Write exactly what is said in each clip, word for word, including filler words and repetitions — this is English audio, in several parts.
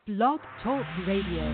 Blog Talk Radio.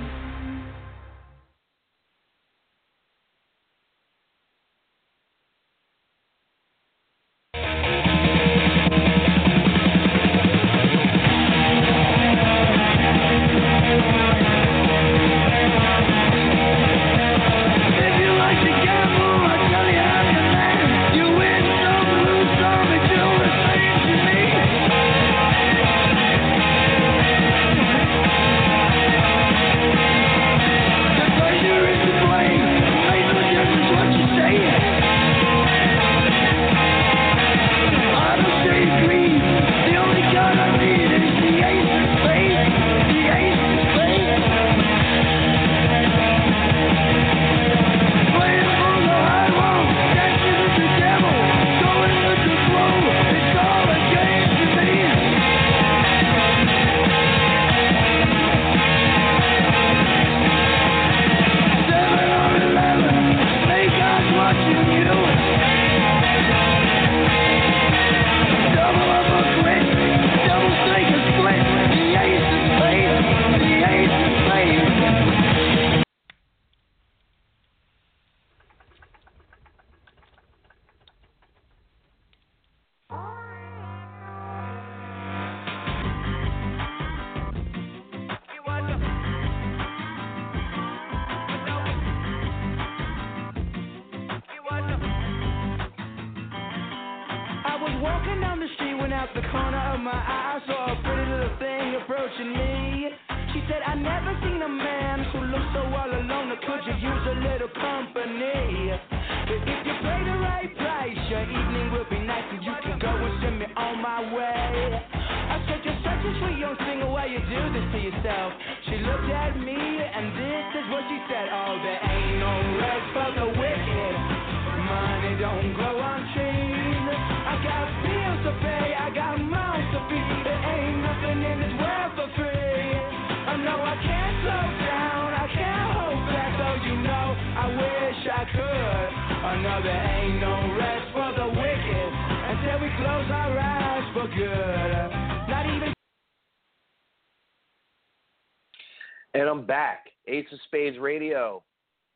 And I'm back. Ace of Spades Radio.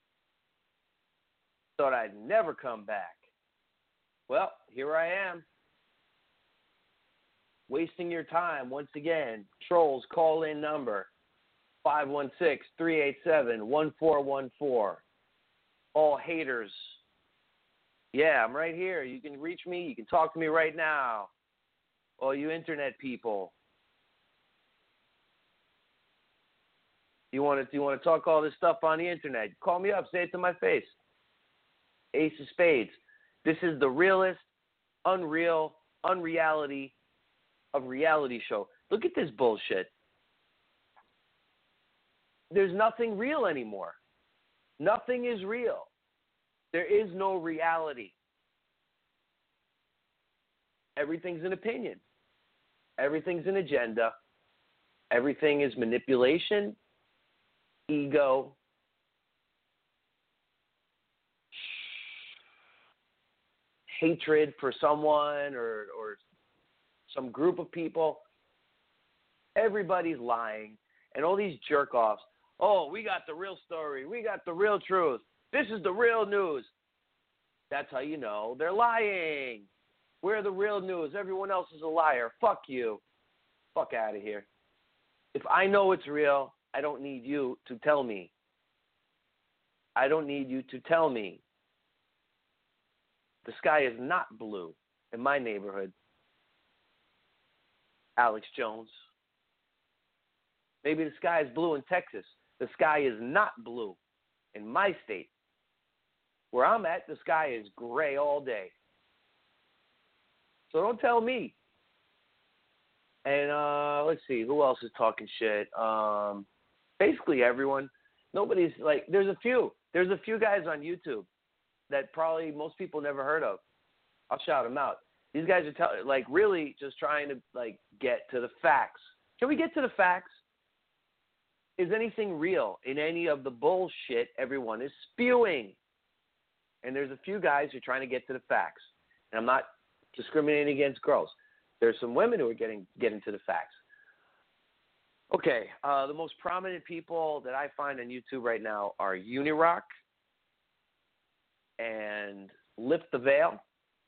Thought I'd never come back. Well, here I am. Wasting your time once again. Trolls call-in number five one six, three eight seven, one four one four. All haters. Yeah, I'm right here. You can reach me. You can talk to me right now. All you internet people. You want to you want to talk all this stuff on the internet? Call me up. Say it to my face. Ace of Spades. This is the realest, unreal, unreality of reality show. Look at this bullshit. There's nothing real anymore. Nothing is real. There is no reality. Everything's an opinion. Everything's an agenda. Everything is manipulation. Ego, hatred for someone or, or some group of people. Everybody's lying. And all these jerk-offs, oh, we got the real story. We got the real truth. This is the real news. That's how you know they're lying. We're the real news. Everyone else is a liar. Fuck you. Fuck out of here. If I know it's real, I don't need you to tell me. I don't need you to tell me. The sky is not blue in my neighborhood. Alex Jones. Maybe the sky is blue in Texas. The sky is not blue in my state. Where I'm at, the sky is gray all day. So don't tell me. And uh, let's see, who else is talking shit? Um, basically everyone. Nobody's like, there's a few. There's a few guys on YouTube that probably most people never heard of. I'll shout them out. These guys are tell, like really just trying to like get to the facts. Can we get to the facts? Is anything real in any of the bullshit everyone is spewing? And there's a few guys who are trying to get to the facts. And I'm not discriminating against girls. There's some women who are getting getting to the facts. Okay, uh, the most prominent people that I find on YouTube right now are Unirock and Lift the Veil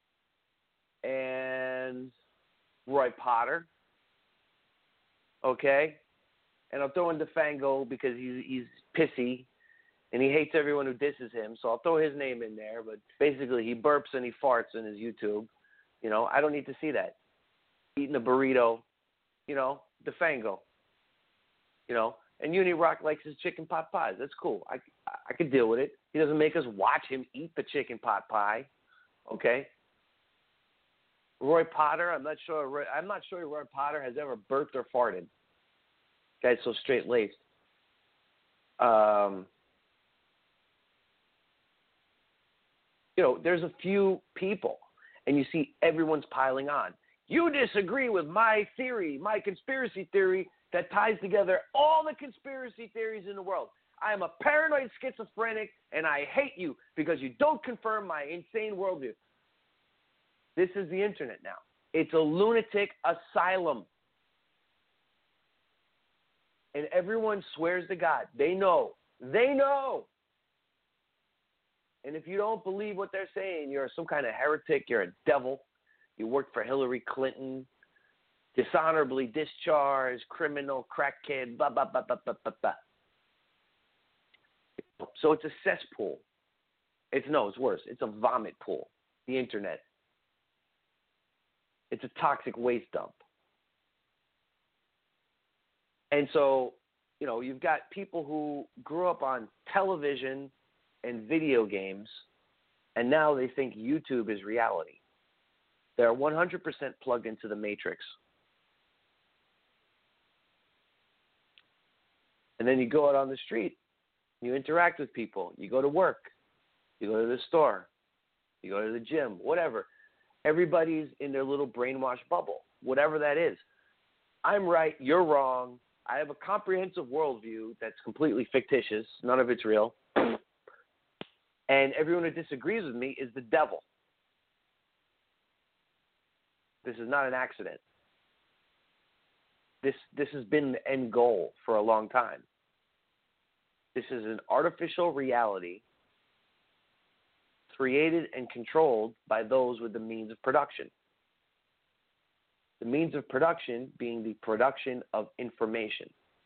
and Roy Potter. Okay, and I'll throw in DeFango because he's he's pissy and he hates everyone who disses him. So I'll throw his name in there. But basically, he burps and he farts in his YouTube. You know, I don't need to see that. Eating a burrito, you know, DeFango. You know, and Unirock likes his chicken pot pies. That's cool. I, I could deal with it. He doesn't make us watch him eat the chicken pot pie. Okay. Roy Potter, I'm not sure. Roy, I'm not sure Roy Potter has ever burped or farted. Guy's so straight laced. Um, you know, there's a few people, and you see everyone's piling on. You disagree with my theory, my conspiracy theory that ties together all the conspiracy theories in the world. I am a paranoid schizophrenic, and I hate you because you don't confirm my insane worldview. This is the internet now. It's a lunatic asylum. And everyone swears to God. They know. They know. And if you don't believe what they're saying, you're some kind of heretic. You're a devil. You worked for Hillary Clinton. Dishonorably discharged, criminal, crackhead, blah, blah, blah, blah, blah, blah, blah. So it's a cesspool. It's, no, it's worse. It's a vomit pool, the internet. It's a toxic waste dump. And so, you know, you've got people who grew up on television and video games, and now they think YouTube is reality. They're one hundred percent plugged into the Matrix. And then you go out on the street, you interact with people, you go to work, you go to the store, you go to the gym, whatever. Everybody's in their little brainwashed bubble, whatever that is. I'm right, you're wrong. I have a comprehensive worldview that's completely fictitious. None of it's real. And everyone who disagrees with me is the devil. This is not an accident. This this has been the end goal for a long time. This is an artificial reality created and controlled by those with the means of production. The means of production being the production of information,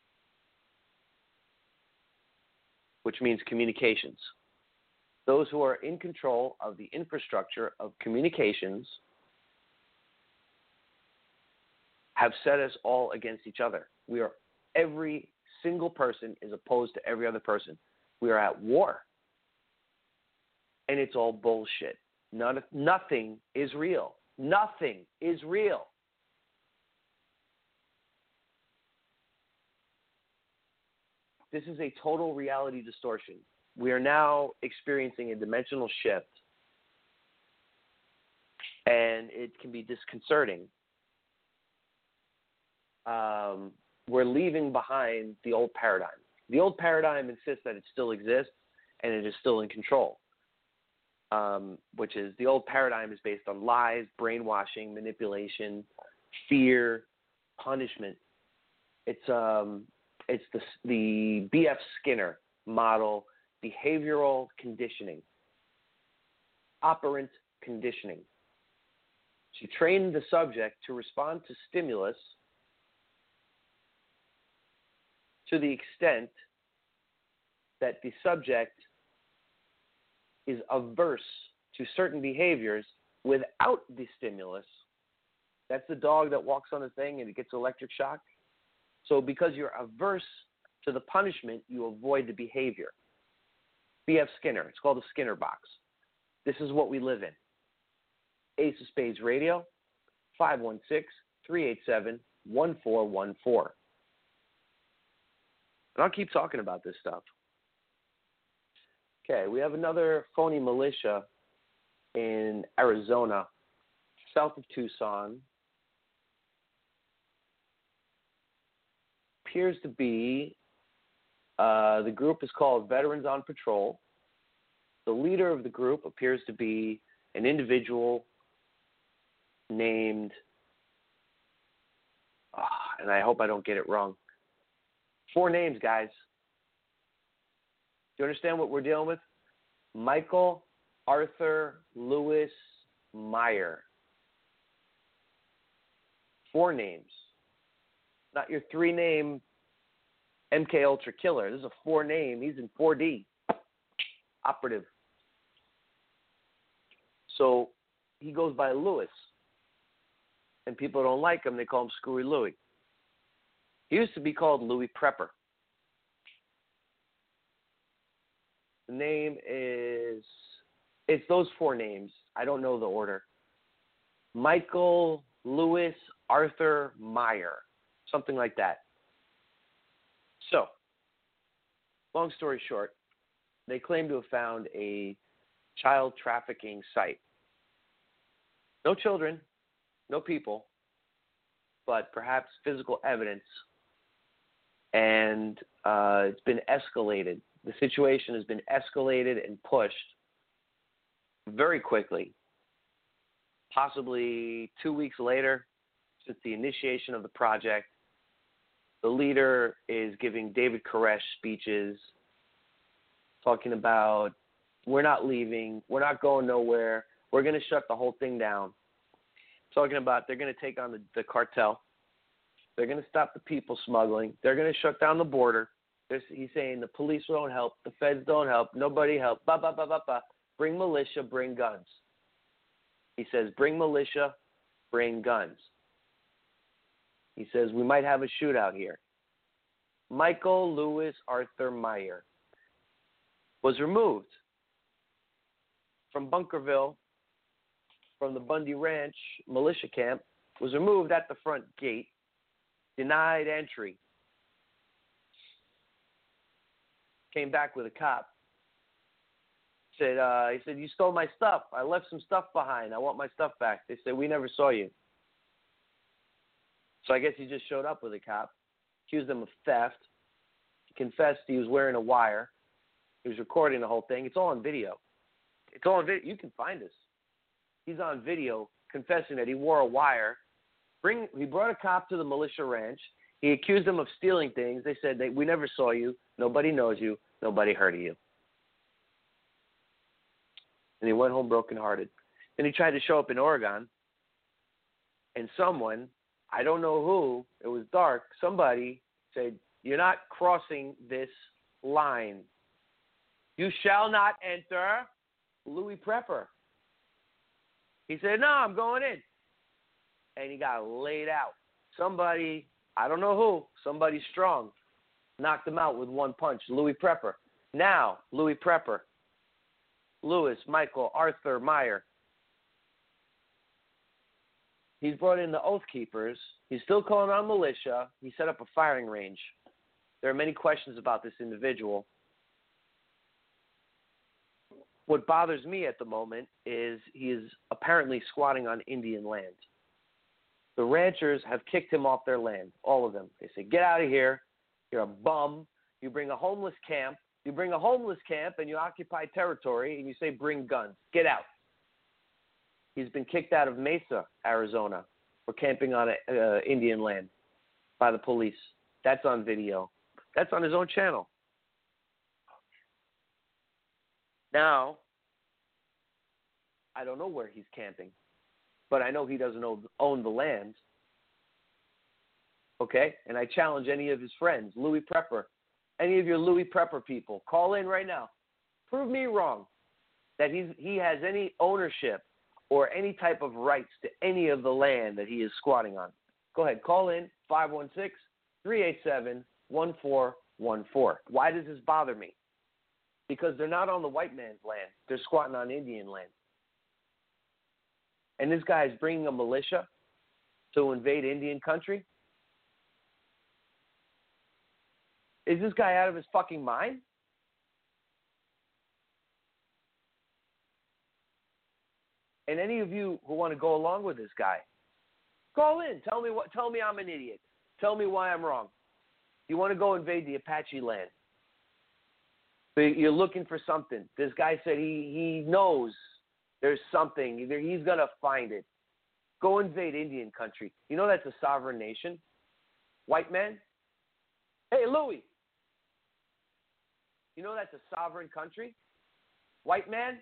which means communications. Those who are in control of the infrastructure of communications have set us all against each other. We are, every single person is opposed to every other person. We are at war. And it's all bullshit. None, nothing is real. Nothing is real. This is a total reality distortion. We are now experiencing a dimensional shift, and it can be disconcerting. Um, we're leaving behind the old paradigm. The old paradigm insists that it still exists and it is still in control, um, which is the old paradigm is based on lies, brainwashing, manipulation, fear, punishment. It's um, it's the the B F Skinner model, behavioral conditioning, operant conditioning. She trained the subject to respond to stimulus to the extent that the subject is averse to certain behaviors without the stimulus. That's the dog that walks on a thing and it gets electric shock. So because you're averse to the punishment, you avoid the behavior. B F Skinner. It's called the Skinner box. This is what we live in. Ace of Spades Radio, five one six, three eight seven, one four one four. And I'll keep talking about this stuff. Okay, we have another phony militia in Arizona, south of Tucson. Appears to be, uh, the group is called Veterans on Patrol. The leader of the group appears to be an individual named, oh, and I hope I don't get it wrong, Four names, guys. Do you understand what we're dealing with? Michael Arthur Lewis Meyer. Four names. Not your three-name M K Ultra killer. This is a four-name. He's in four D. Operative. So he goes by Lewis. And people don't like him. They call him Screwy Louie. He used to be called Louis Prepper. The name is, it's those four names. I don't know the order. Michael Lewis Arthur Meyer. Something like that. So, long story short, they claim to have found a child trafficking site. No children, no people, but perhaps physical evidence. And uh, it's been escalated. The situation has been escalated and pushed very quickly. Possibly two weeks later, since the initiation of the project, the leader is giving David Koresh speeches talking about, we're not leaving, we're not going nowhere, we're going to shut the whole thing down. Talking about they're going to take on the, the cartel, they're going to stop the people smuggling, they're going to shut down the border. There's, he's saying the police don't help, the feds don't help, nobody help, ba ba ba ba ba. Bring militia, bring guns. He says, bring militia, bring guns. He says, we might have a shootout here. Michael Lewis Arthur Meyer was removed from Bunkerville, from the Bundy Ranch militia camp, was removed at the front gate, denied entry. Came back with a cop. Said, uh, he said, you stole my stuff. I left some stuff behind. I want my stuff back. They said, we never saw you. So I guess he just showed up with a cop, accused him of theft. He confessed he was wearing a wire. He was recording the whole thing. It's all on video. It's all on video. You can find this. He's on video confessing that he wore a wire. Bring. He brought a cop to the militia ranch. He accused him of stealing things. They said, they, we never saw you. Nobody knows you. Nobody heard of you. And he went home brokenhearted. Then he tried to show up in Oregon, and someone, I don't know who, it was dark, somebody said, you're not crossing this line. You shall not enter Louis Prepper. He said, no, I'm going in. And he got laid out. Somebody, I don't know who, somebody strong, knocked him out with one punch. Louis Prepper. Now, Louis Prepper. Lewis, Michael, Arthur, Meyer. He's brought in the Oath Keepers. He's still calling on militia. He set up a firing range. There are many questions about this individual. What bothers me at the moment is he is apparently squatting on Indian land. The ranchers have kicked him off their land, all of them. They say, get out of here. You're a bum. You bring a homeless camp. You bring a homeless camp and you occupy territory and you say, bring guns. Get out. He's been kicked out of Mesa, Arizona, for camping on a, uh, Indian land by the police. That's on video. That's on his own channel. Now, I don't know where he's camping, but I know he doesn't own the land. Okay? And I challenge any of his friends, Louis Prepper, any of your Louis Prepper people, call in right now. Prove me wrong that he's, he has any ownership or any type of rights to any of the land that he is squatting on. Go ahead, call in five one six, three eight seven, one four one four. Why does this bother me? Because they're not on the white man's land. They're squatting on Indian land. And this guy is bringing a militia to invade Indian country? Is this guy out of his fucking mind? And any of you who want to go along with this guy, call in. Tell me what. Tell me I'm an idiot. Tell me why I'm wrong. You want to go invade the Apache land. You're looking for something. This guy said he, he knows there's something. Either he's going to find it. Go invade Indian country. You know that's a sovereign nation? White man? Hey, Louis. You know that's a sovereign country? White man,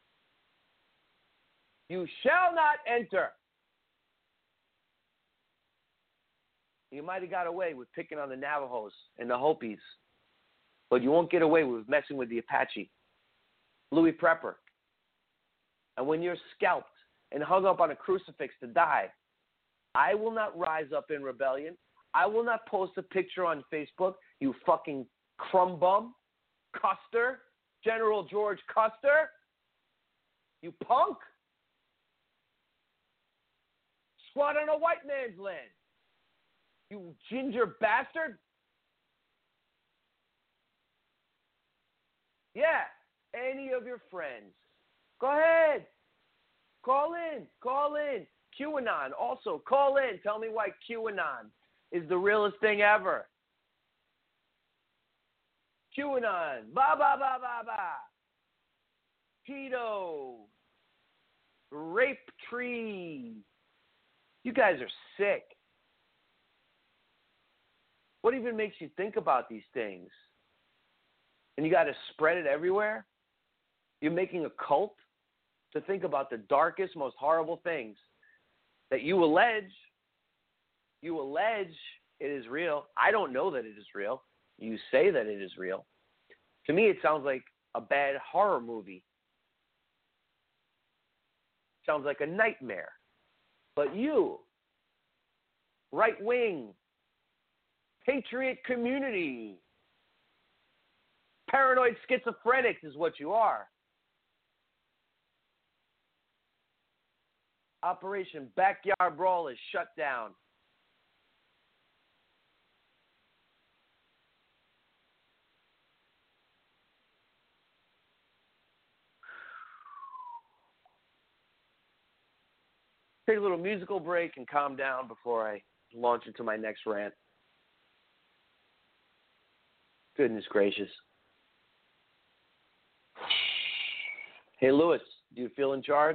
you shall not enter. You might have got away with picking on the Navajos and the Hopis, but you won't get away with messing with the Apache. Louis Prepper. And when you're scalped and hung up on a crucifix to die, I will not rise up in rebellion. I will not post a picture on Facebook, you fucking crumb bum, Custer, General George Custer, you punk. Squat on a white man's land, you ginger bastard. Yeah, any of your friends. Go ahead. Call in. Call in. QAnon. Also, call in. Tell me why QAnon is the realest thing ever. QAnon. Ba, ba, ba, ba, ba. Keto. Rape tree. You guys are sick. What even makes you think about these things? And you got to spread it everywhere? You're making a cult to think about the darkest, most horrible things that you allege, you allege it is real. I don't know that it is real. You say that it is real. To me, it sounds like a bad horror movie. Sounds like a nightmare. But you, right wing, patriot community, paranoid schizophrenics is what you are. Operation Backyard Brawl is shut down. Take a little musical break and calm down before I launch into my next rant. Goodness gracious. Hey, Louis, do you feel in charge?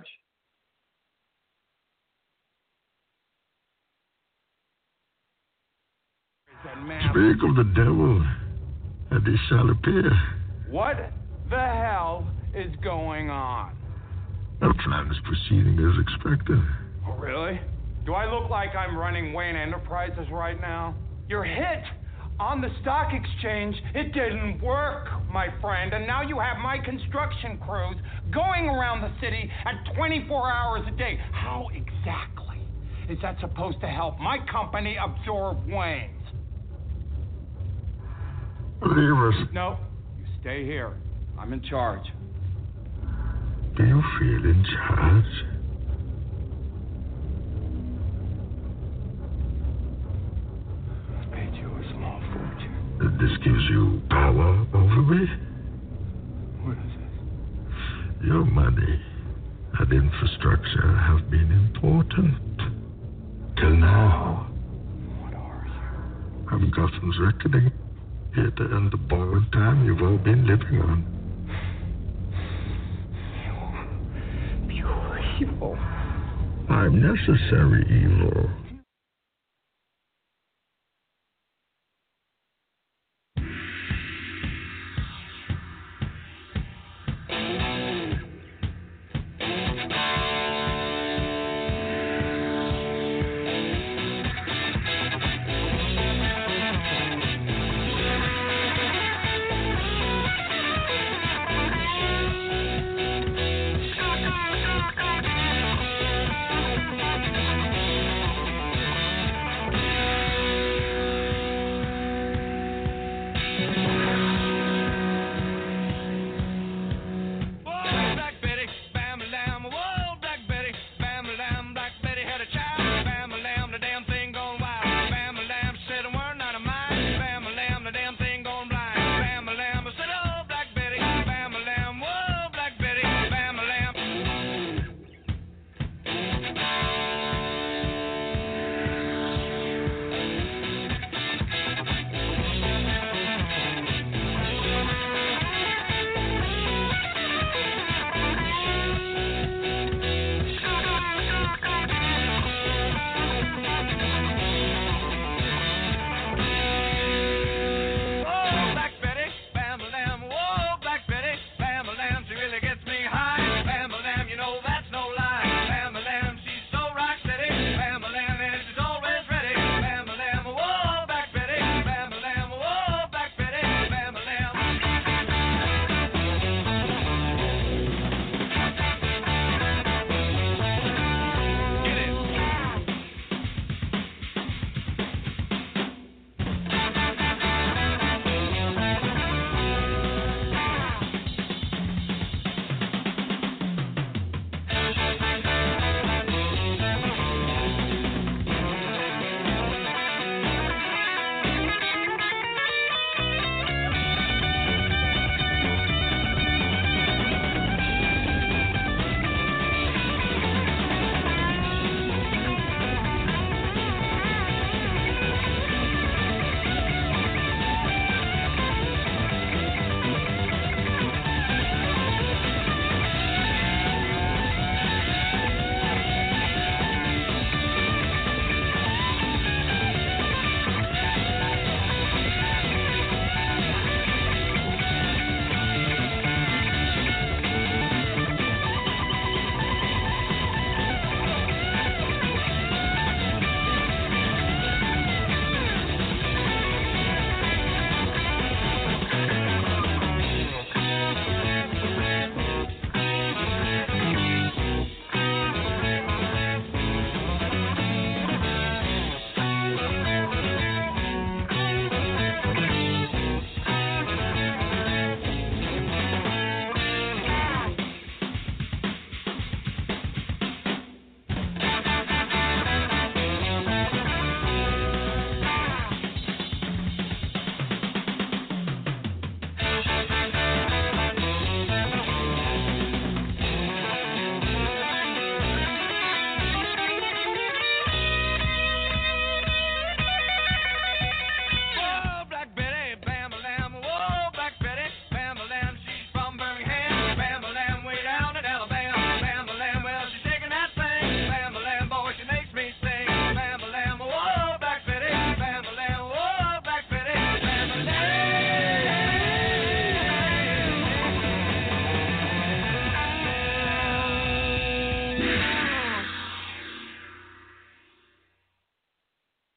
Speak of the devil, and he shall appear. What the hell is going on? Our plan is proceeding as expected. Oh, really? Do I look like I'm running Wayne Enterprises right now? You're hit on the stock exchange. It didn't work, my friend. And now you have my construction crews going around the city at twenty-four hours a day. How exactly is that supposed to help my company absorb Wayne's? Leave us. No, you stay here. I'm in charge. Do you feel in charge? I paid you a small fortune. This gives you power over me? What is this? Your money and infrastructure have been important. Till now. What are you? I'm Gotham's reckoning. Here to end the borrowed time you've all been living on. Pure evil. I'm necessary evil.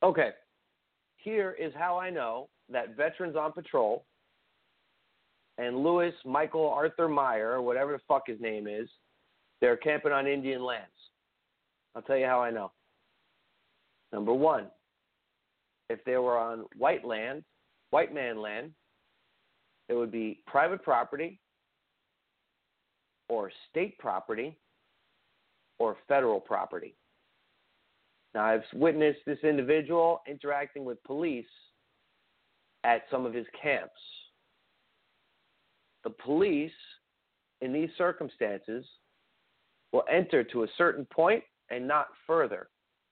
Okay. Here is how I know that Veterans on Patrol and Louis Michael Arthur Meyer, or whatever the fuck his name is, they're camping on Indian lands. I'll tell you how I know. Number one, if they were on white land, white man land, it would be private property or state property or federal property. Now, I've witnessed this individual interacting with police at some of his camps. The police, in these circumstances, will enter to a certain point and not further.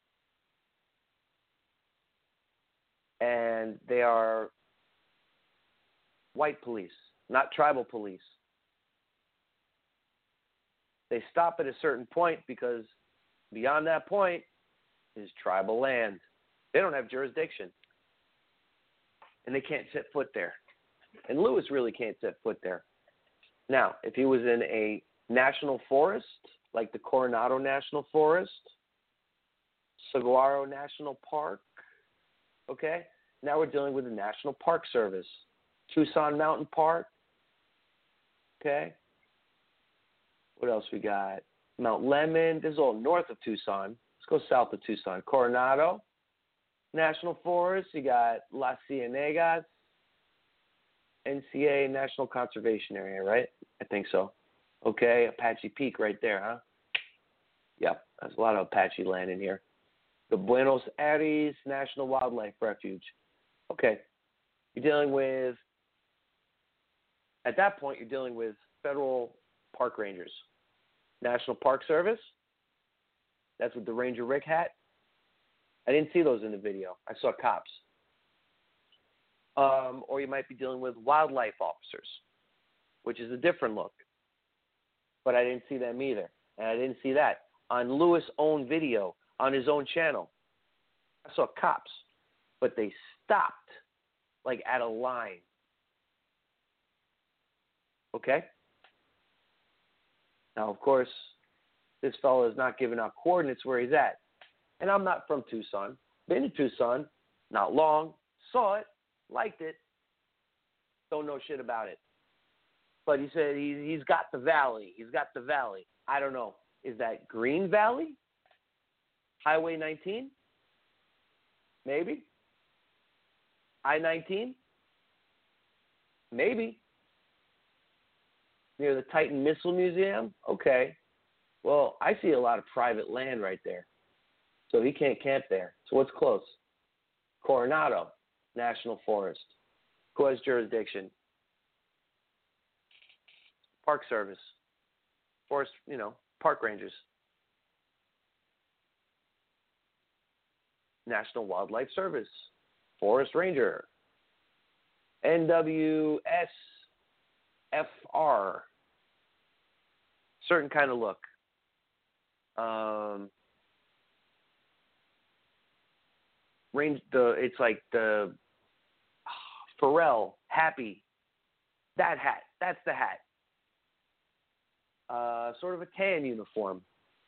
And they are white police, not tribal police. They stop at a certain point because beyond that point is tribal land. They don't have jurisdiction. And they can't set foot there. And Lewis really can't set foot there. Now, if he was in a national forest, like the Coronado National Forest, Saguaro National Park, okay? Now we're dealing with the National Park Service. Tucson Mountain Park, okay? What else we got? Mount Lemmon. This is all north of Tucson. Let's go south of Tucson. Coronado National Forest. You got Las Cienegas, N C A National Conservation Area, right? I think so. Okay, Apache Peak right there, huh? Yep, there's a lot of Apache land in here. The Buenos Aires National Wildlife Refuge. Okay, you're dealing with, at that point, you're dealing with federal park rangers. National Park Service, that's with the Ranger Rick hat. I didn't see those in the video. I saw cops. Um, or you might be dealing with wildlife officers, which is a different look. But I didn't see them either. And I didn't see that on Lewis' own video, on his own channel. I saw cops, but they stopped, like at a line. Okay? Now, of course, this fellow is not giving out coordinates where he's at. And I'm not from Tucson. Been to Tucson, not long, saw it, liked it, don't know shit about it. But he said he, he's got the valley. He's got the valley. I don't know. Is that Green Valley? Highway nineteen? Maybe. I nineteen? Maybe. Near the Titan Missile Museum? Okay. Well, I see a lot of private land right there. So he can't camp there. So what's close? Coronado National Forest. Who has jurisdiction? Park Service. Forest, you know, park rangers. National Wildlife Service. Forest Ranger. N W S F R. Certain kind of look. Um, range the it's like the Pharrell Happy. That hat. That's the hat. Uh, sort of a tan uniform.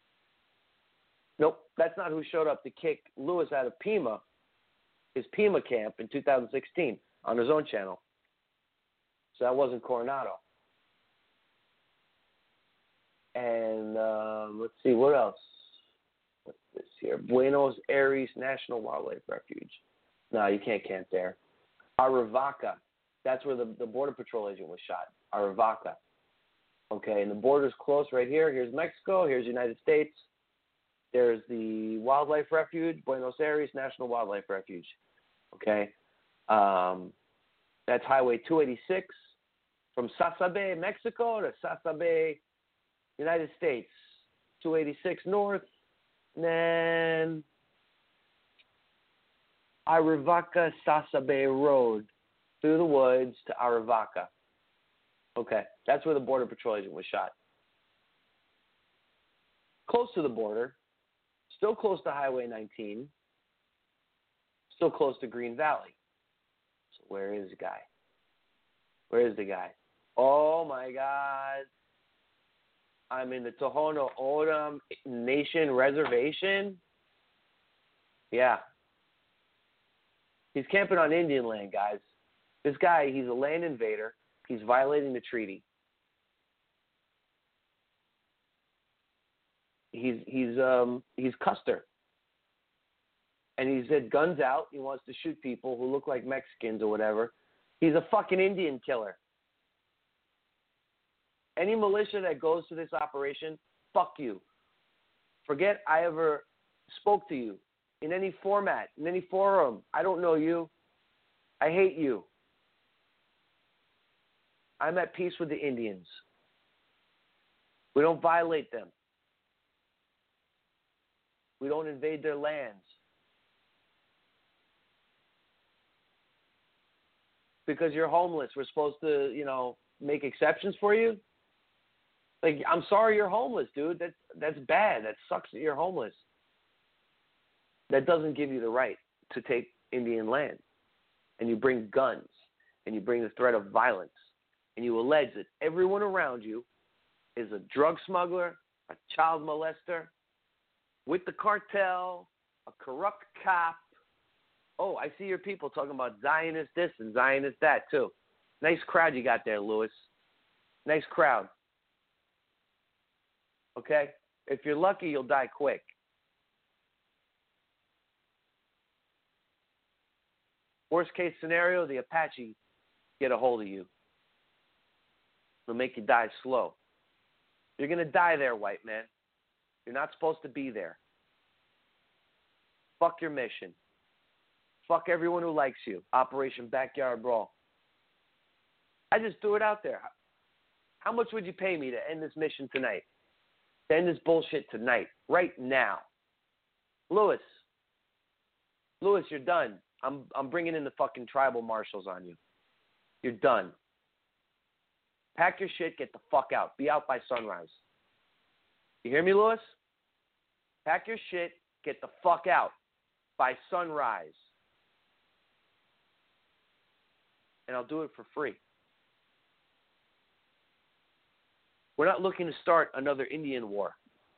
Nope, that's not who showed up to kick Lewis out of Pima, his Pima camp in two thousand sixteen on his own channel. So that wasn't Coronado. And um, let's see, what else? What's this here? Buenos Aires National Wildlife Refuge. No, you can't camp there. Arivaca. That's where the, the Border Patrol agent was shot. Arivaca. Okay, and the border's close right here. Here's Mexico. Here's the United States. There's the Wildlife Refuge, Buenos Aires National Wildlife Refuge. Okay, um, that's Highway two eighty-six from Sasabe, Mexico to Sasabe, United States. two eighty-six north, and then Arivaca Sasabe Road through the woods to Arivaca. Okay, that's where the Border Patrol agent was shot. Close to the border, still close to Highway nineteen, still close to Green Valley. So where is the guy? Where is the guy? Oh my God. I'm in the Tohono O'odham Nation Reservation. Yeah. He's camping on Indian land, guys. This guy, he's a land invader. He's violating the treaty. He's he's um he's Custer. And he said guns out. He wants to shoot people who look like Mexicans or whatever. He's a fucking Indian killer. Any militia that goes to this operation, fuck you. Forget I ever spoke to you in any format, in any forum. I don't know you. I hate you. I'm at peace with the Indians. We don't violate them. We don't invade their lands. Because you're homeless, we're supposed to, you know, make exceptions for you? Like, I'm sorry you're homeless, dude. That's, that's bad. That sucks that you're homeless. That doesn't give you the right to take Indian land. And you bring guns. And you bring the threat of violence. And you allege that everyone around you is a drug smuggler, a child molester, with the cartel, a corrupt cop. Oh, I see your people talking about Zionist this and Zionist that, too. Nice crowd you got there, Lewis. Nice crowd. Okay? If you're lucky, you'll die quick. Worst case scenario, the Apache get a hold of you. They'll make you die slow. You're going to die there, white man. You're not supposed to be there. Fuck your mission. Fuck everyone who likes you. Operation Backyard Brawl. I just threw it out there. How much would you pay me to end this mission tonight? To end this bullshit tonight. Right now. Lewis. Lewis, you're done. I'm I'm bringing in the fucking tribal marshals on you. You're done. Pack your shit, get the fuck out. Be out by sunrise. You hear me, Lewis? Pack your shit, get the fuck out by sunrise. And I'll do it for free. We're not looking to start another Indian war.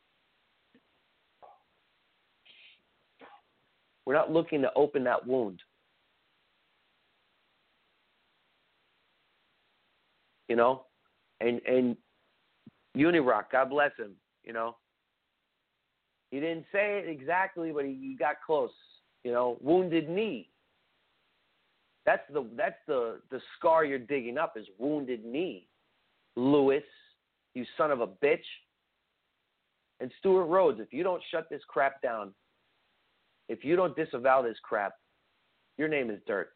We're not looking to open that wound. You know? And and Unirock, God bless him, you know? He didn't say it exactly, but he, he got close. You know, wounded knee. That's the that's the, the scar you're digging up is wounded knee. Lewis, you son of a bitch. And Stuart Rhodes, if you don't shut this crap down, if you don't disavow this crap, your name is dirt.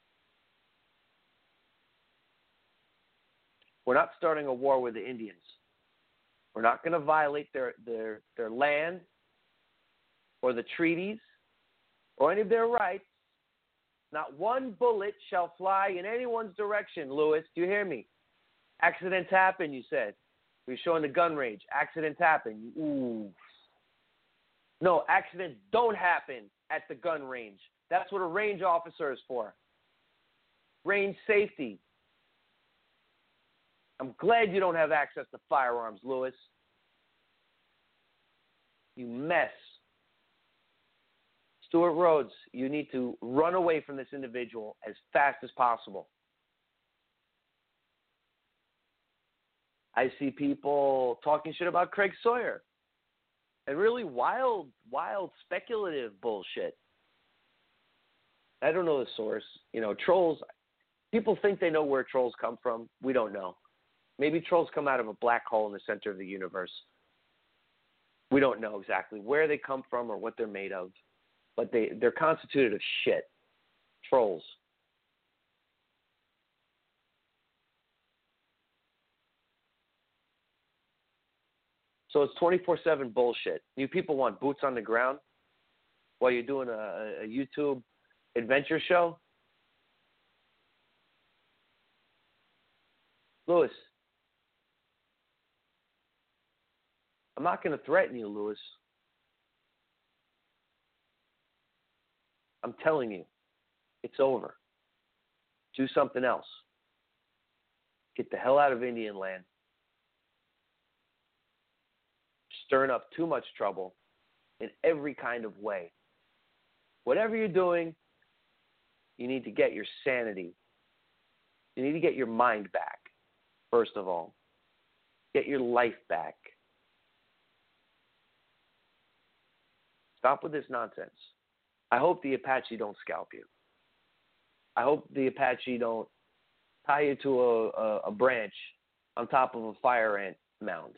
We're not starting a war with the Indians. We're not going to violate their, their, their land or the treaties or any of their rights. Not one bullet shall fly in anyone's direction, Lewis. Do you hear me? Accidents happen, you said. We're showing the gun range. Accidents happen. Ooh. No, accidents don't happen at the gun range. That's what a range officer is for. Range safety. I'm glad you don't have access to firearms, Lewis. You mess. Stuart Rhodes, you need to run away from this individual as fast as possible. I see people talking shit about Craig Sawyer. And really wild, wild, speculative bullshit. I don't know the source. You know, trolls, people think they know where trolls come from. We don't know. Maybe trolls come out of a black hole in the center of the universe. We don't know exactly where they come from or what they're made of. But they, they're constituted of shit. Trolls. So it's twenty-four seven bullshit. You people want boots on the ground while you're doing a, a YouTube adventure show? Lewis, I'm not going to threaten you, Lewis. I'm telling you, it's over. Do something else. Get the hell out of Indian land. Stirring up too much trouble in every kind of way. Whatever you're doing, you need to get your sanity. You need to get your mind back, first of all. Get your life back. Stop with this nonsense. I hope the Apache don't scalp you. I hope the Apache don't tie you to a, a, a branch on top of a fire ant mound.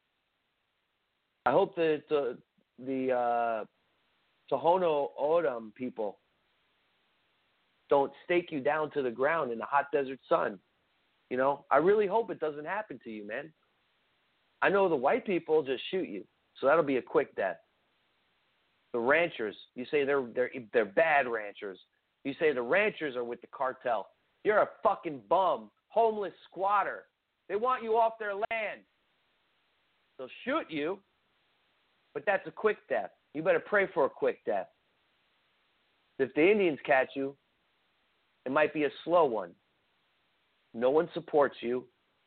I hope that the, the uh, Tohono O'odham people don't stake you down to the ground in the hot desert sun. You know, I really hope it doesn't happen to you, man. I know the white people just shoot you, so that'll be a quick death. The ranchers, you say they're they're they're bad ranchers. You say the ranchers are with the cartel. You're a fucking bum, homeless squatter. They want you off their land. They'll shoot you, but that's a quick death. You better pray for a quick death. If the Indians catch you, it might be a slow one. No one supports you.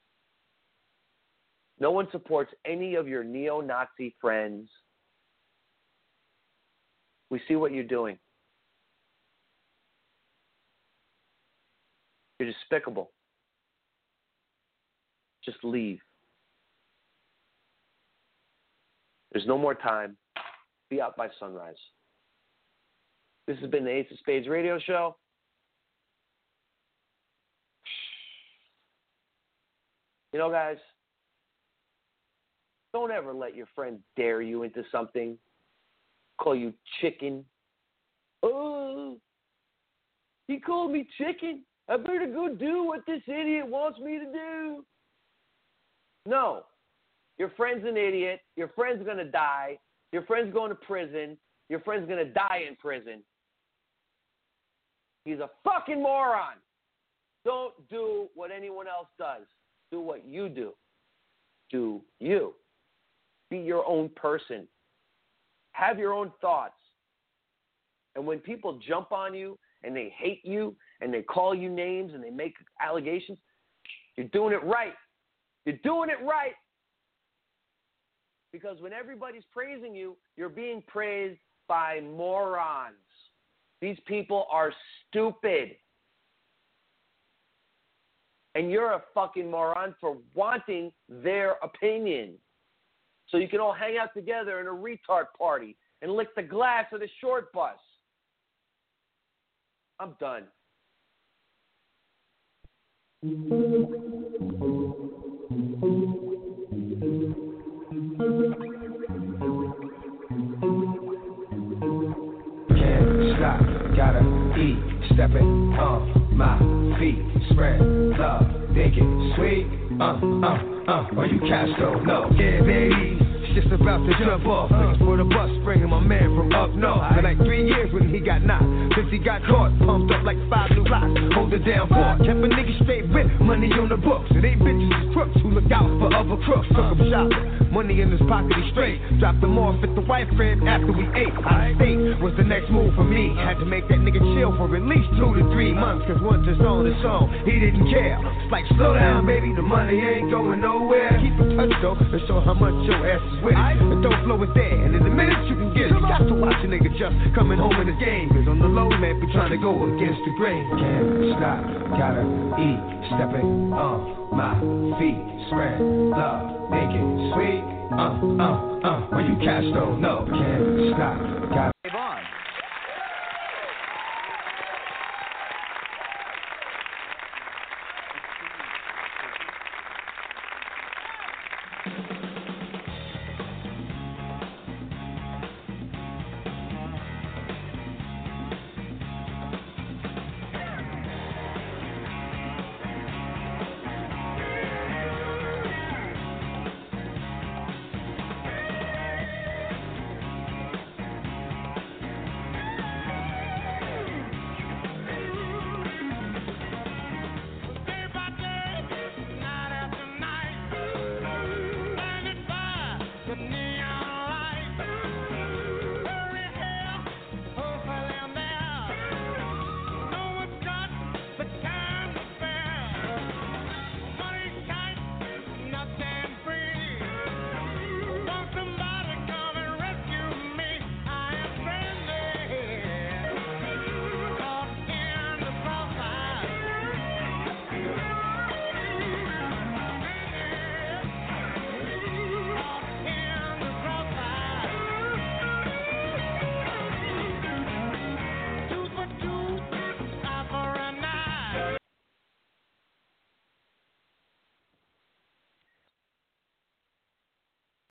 No one supports any of your neo-Nazi friends. We see what you're doing. You're despicable. Just leave. There's no more time. Be out by sunrise. This has been the Ace of Spades radio show. You know, guys, don't ever let your friend dare you into something, call you chicken. Oh, he called me chicken. I better go do what this idiot wants me to do. No, your friend's an idiot. Your friend's going to die. Your friend's going to prison. Your friend's going to die in prison. He's a fucking moron. Don't do what anyone else does. Do what you do. Do you. Be your own person. Have your own thoughts. And when people jump on you and they hate you and they call you names and they make allegations, you're doing it right. You're doing it right. Because when everybody's praising you, you're being praised by morons. These people are stupid. And you're a fucking moron for wanting their opinion. So you can all hang out together in a retard party and lick the glass of the short bus. I'm done. Can't stop, gotta eat, stepping on my feet, spread love, thinking sweet, uh, uh, uh, or you cash don't know, yeah, baby. Just about to jump off. Looking for the bus, bringing my man from up north. For like three years when he got knocked. Since he got caught, pumped up like five new blocks. Hold it down for kept a nigga straight with money on the books. It ain't bitches, it's crooks who look out for other crooks. Took him shopping, money in his pocket, he straight. Dropped him off at the wife crib after we ate. Out of state was the next move for me. Had to make that nigga chill for at least two to three months. Cause once it's on its own, he didn't care. It's like, slow down, baby, the money ain't going nowhere. Keep in touch though, to show how much your ass is with it. The dope flow is there, and in a minute you can get it. You got to watch a nigga just coming home in the game. Cause on the low, man, be trying to go against the grain. Can't stop, gotta eat, stepping on my feet. Spread love, make it sweet. Uh, uh, uh, when you cash don't know. Can't stop, gotta Dave on.